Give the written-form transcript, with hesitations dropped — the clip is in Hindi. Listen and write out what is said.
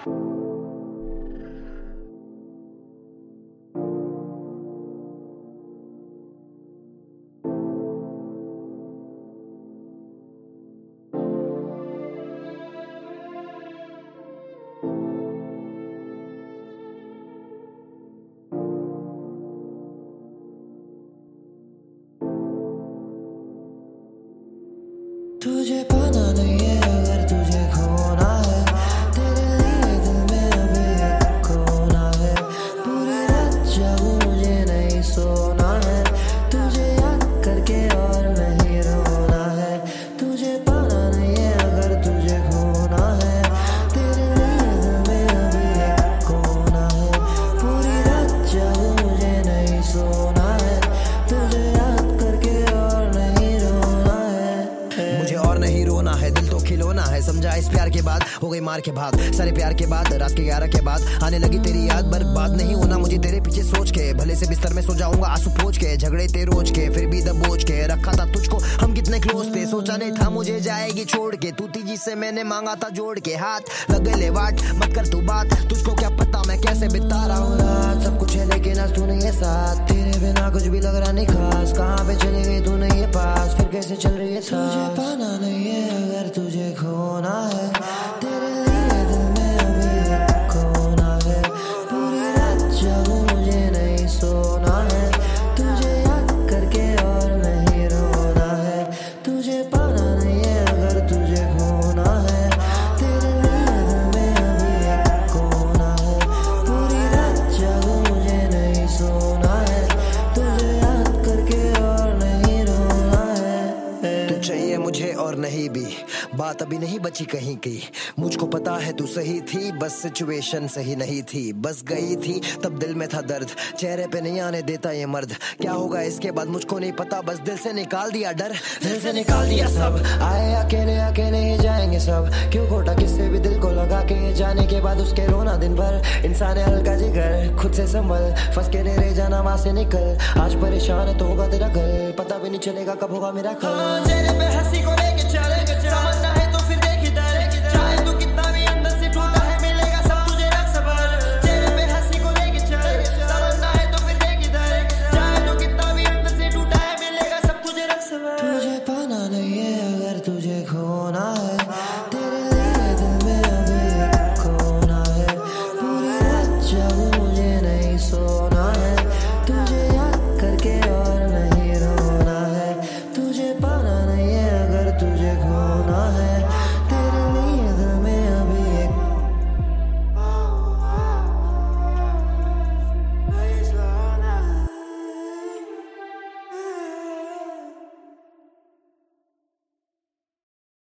तुझे पाना नहीं है अगर तुझे खोना है, तेरे लिए दिल में अभी एक कोना है। पूरी रात जागूं मुझे नहीं सोना है, तुझे याद करके और नहीं रोना है। तुझे पाना नहीं है अगर तुझे खोना है, तेरे लिए दिल में अभी एक कोना है। पूरी रात जागूं मुझे नहीं सोना है, तुझे याद करके और नहीं रोना है। मुझे और नहीं रोना है, दिल तो खिलौना है। समझा इस प्यार के बाद हो गई मार के भाग, सारे प्यार के बाद रात के 11 के बाद आने लगी तेरी याद। बर्बाद नहीं होना मुझे तेरे पीछे सोच के, भले से बिस्तर में सो जाऊंगा आंसू पोंछ के। झगड़े थे रोज के फिर भी दबोच के रखा था तुझको, हम कितने क्लोज थे। सोचा नहीं था मुझे जाएगी छोड़ के, तू थी जिससे मैंने मांगा था जोड़ के। हाथ लग गए वाट मत कर तू बात, तुझको क्या पता मैं कैसे बिता रहा हूँ रात। सब कुछ है लेकिन आज तू नहीं है साथ, तेरे बिना कुछ भी लग रहा नहीं खास। कहाँ पे चली गई तू नहीं है पास, फिर कैसे चल रही है सांस। तुझे पाना नहीं है अगर तुझे खोना है, तेरे लिए दिल में अभी एक कोना है। पूरी रात जागूं मुझे नहीं सोना है, तुझे याद करके और नहीं रोना है। तुझे पाना नहीं है अगर तुझे खोना है, तेरे लिए दिल में अभी एक कोना है। पूरी रात जागूं मुझे नहीं सोना है, तुझे याद करके और नहीं रोना है। तू चाहिए मुझे और नहीं भी, बात अभी नहीं बची कहीं की। मुझको पता है तू सही थी, बस सिचुएशन सही नहीं थी। बस गई थी तब दिल में था दर्द, चेहरे पे नहीं आने देता ये मर्द। क्या होगा इसके बाद मुझको नहीं पता, बस दिल से निकाल दिया डर, दिल से निकाल दिया सब। आए अकेले अकेले ही जाएंगे सब, क्यों खोटा किससे भी दिल को लगा के। जाने के बाद उसके रोना दिन भर, इंसान है हल्का जिगर खुद से संभल। फंस के रह जाना वहां से निकल, आज परेशान है तो होगा तेरा कल। पता भी नहीं चलेगा कब होगा मेरा कल। चेहरे पे हंसी को लेके चले